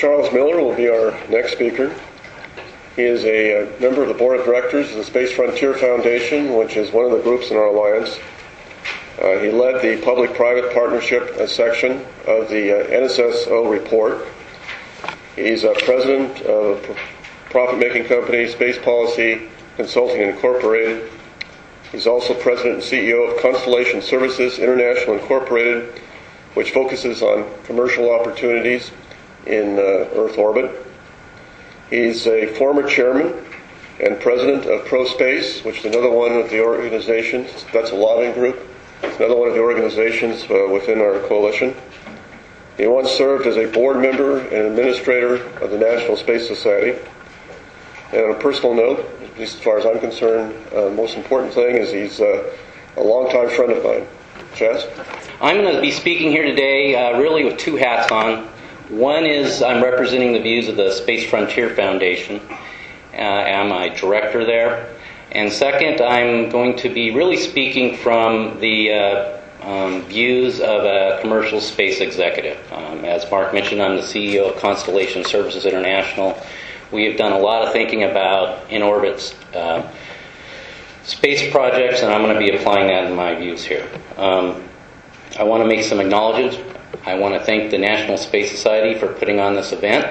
Charles Miller will be our next speaker. He is a member of the board of directors of the Space Frontier Foundation, which is one of the groups in our alliance. He led the public-private partnership section of the NSSO report. He's president of a profit-making company, Space Policy Consulting Incorporated. He's also president and CEO of Constellation Services International Incorporated, which focuses on commercial opportunities in Earth orbit. He's a former chairman and president of ProSpace, which is another one of the organizations. That's a lobbying group. It's another one of the organizations within our coalition. He once served as a board member and administrator of the National Space Society. And on a personal note, at least as far as I'm concerned, the most important thing is he's a longtime friend of mine. Chaz? I'm going to be speaking here today really with two hats on. One is I'm representing the views of the Space Frontier Foundation. I'm a director there. And second, I'm going to be really speaking from the views of a commercial space executive. As Mark mentioned, I'm the CEO of Constellation Services International. We have done a lot of thinking about in-orbit space projects, and I'm going to be applying that in my views here. I want to make some acknowledgments. I want to thank the National Space Society for putting on this event,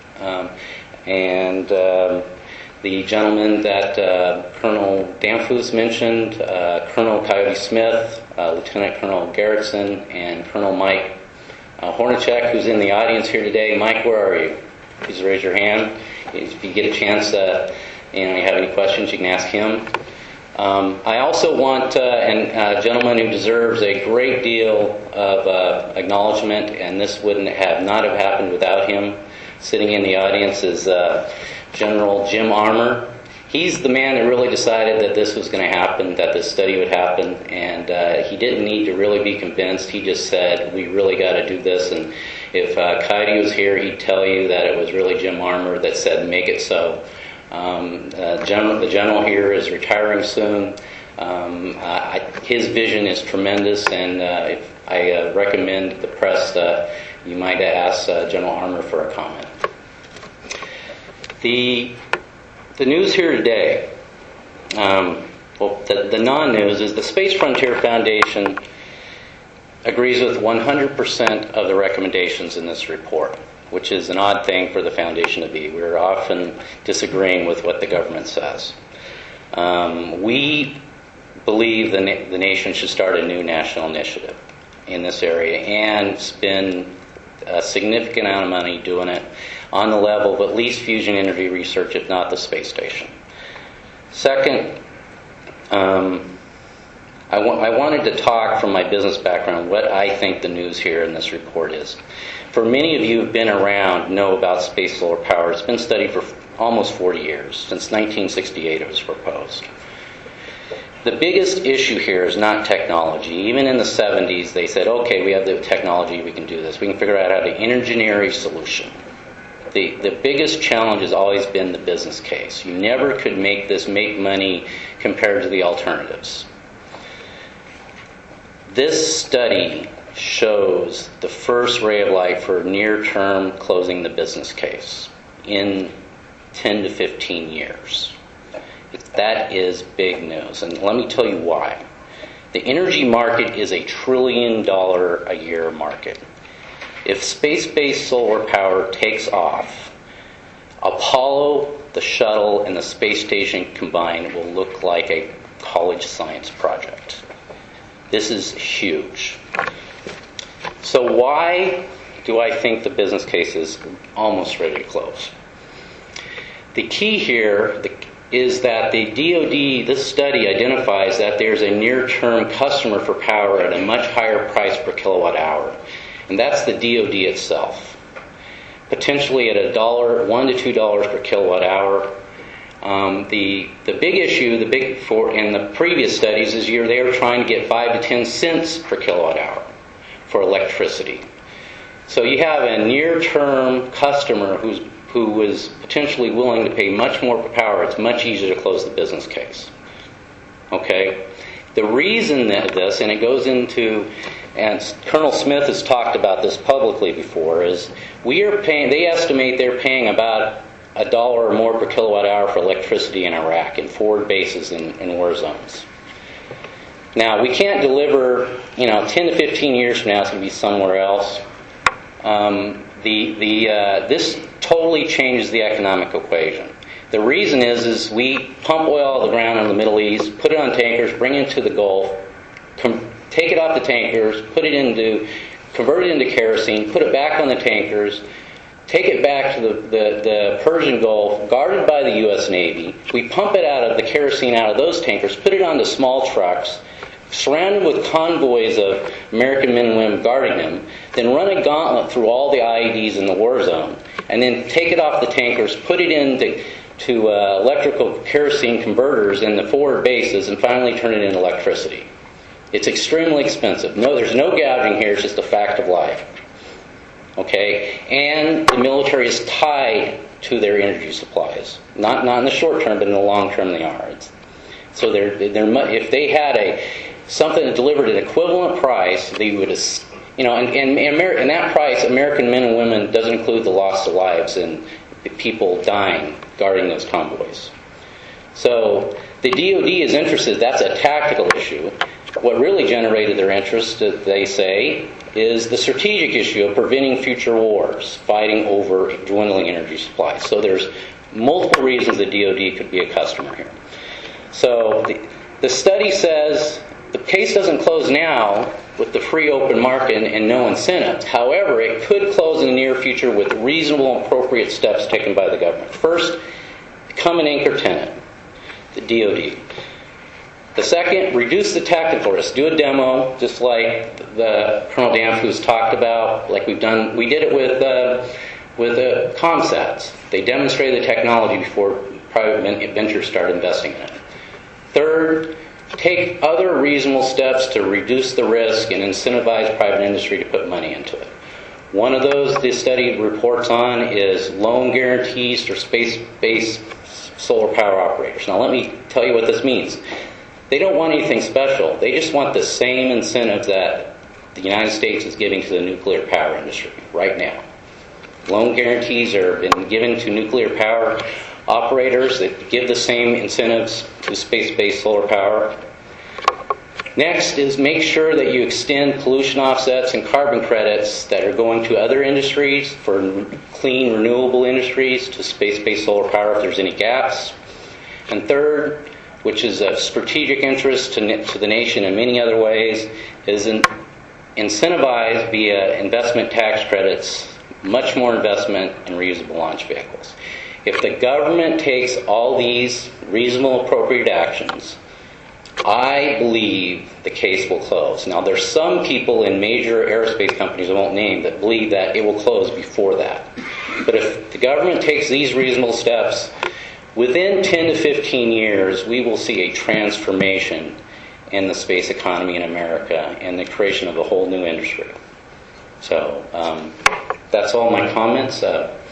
and the gentleman that Colonel Danfus mentioned, Colonel Coyote Smith, Lieutenant Colonel Garretson, and Colonel Mike Hornacek, who's in the audience here today. Mike, where are you? Please raise your hand. If you get a chance, you have any questions, you can ask him. I also want a gentleman who deserves a great deal of acknowledgement, and this wouldn't have happened without him. Sitting in the audience is General Jim Armour. He's the man that really decided that this was going to happen, that this study would happen, and he didn't need to really be convinced. He just said, we really got to do this. And if Coyote was here, he'd tell you that it was really Jim Armour that said, make it so. The general here is retiring soon. His vision is tremendous, and I recommend the press, you might ask General Armour for a comment. The news here today, the non-news is the Space Frontier Foundation agrees with 100% of the recommendations in this report, which is an odd thing for the foundation to be. We're often disagreeing with what the government says. We believe the nation should start a new national initiative in this area and spend a significant amount of money doing it on the level of at least fusion energy research, if not the space station. Second, I wanted to talk from my business background what I think the news here in this report is. For many of you who have been around, know about space solar power. It's been studied for almost 40 years. Since 1968 it was proposed. The biggest issue here is not technology. Even in the 70s they said, okay, we have the technology, we can do this. We can figure out how to engineer a solution. The biggest challenge has always been the business case. You never could make money compared to the alternatives. This study shows the first ray of light for near-term closing the business case in 10 to 15 years. That is big news, and let me tell you why. The energy market is a $1 trillion a year market. If space-based solar power takes off, Apollo, the shuttle, and the space station combined will look like a college science project. This is huge. So why do I think the business case is almost ready to close? The key here is that the DoD, this study identifies that there's a near-term customer for power at a much higher price per kilowatt hour, and that's the DoD itself. Potentially at $1 to $2 per kilowatt hour. The big issue, in the previous studies is they were trying to get 5 to 10 cents per kilowatt hour for electricity. So you have a near-term customer who was potentially willing to pay much more for power. It's much easier to close the business case. Okay? The reason that this, and it goes into and Colonel Smith has talked about this publicly before, is they estimate they're paying about $1 or more per kilowatt hour for electricity in Iraq in forward bases in war zones. Now, we can't deliver, 10 to 15 years from now, it's going to be somewhere else. This totally changes the economic equation. The reason is we pump oil out of the ground in the Middle East, put it on tankers, bring it to the Gulf, take it off the tankers, convert it into kerosene, put it back on the tankers, take it back to the Persian Gulf, guarded by the U.S. Navy. We pump it out of the kerosene out of those tankers, put it onto small trucks, surrounded with convoys of American men and women guarding them, then run a gauntlet through all the IEDs in the war zone, and then take it off the tankers, put it into electrical kerosene converters in the forward bases, and finally turn it into electricity. It's extremely expensive. No, there's no gouging here. It's just a fact of life. Okay? And the military is tied to their energy supplies. Not in the short term, but in the long term they are. So if they had something that delivered an equivalent price, they would, and that price, American men and women, doesn't include the loss of lives and people dying guarding those convoys. So the DoD is interested. That's a tactical issue. What really generated their interest, they say, is the strategic issue of preventing future wars, fighting over dwindling energy supplies. So there's multiple reasons the DoD could be a customer here. So the study says the case doesn't close now with the free open market and no incentives. However, it could close in the near future with reasonable and appropriate steps taken by the government. First, become an anchor tenant, the DoD. The second, reduce the technical risk. Do a demo, just like the Colonel Danfus talked about, like we've done. We did it with ComSats. They demonstrated the technology before private ventures started investing in it. Third, take other reasonable steps to reduce the risk and incentivize private industry to put money into it. One of those this study reports on is loan guarantees for space-based solar power operators. Now let me tell you what this means. They don't want anything special. They just want the same incentives that the United States is giving to the nuclear power industry right now. Loan guarantees are been given to nuclear power operators that give the same incentives to space-based solar power. Next is make sure that you extend pollution offsets and carbon credits that are going to other industries for clean, renewable industries to space-based solar power if there's any gaps. And third, which is of strategic interest to the nation in many other ways, is incentivize via investment tax credits much more investment in reusable launch vehicles. If the government takes all these reasonable, appropriate actions, I believe the case will close. Now, there's some people in major aerospace companies I won't name that believe that it will close before that. But if the government takes these reasonable steps, within 10 to 15 years, we will see a transformation in the space economy in America and the creation of a whole new industry. So that's all my comments.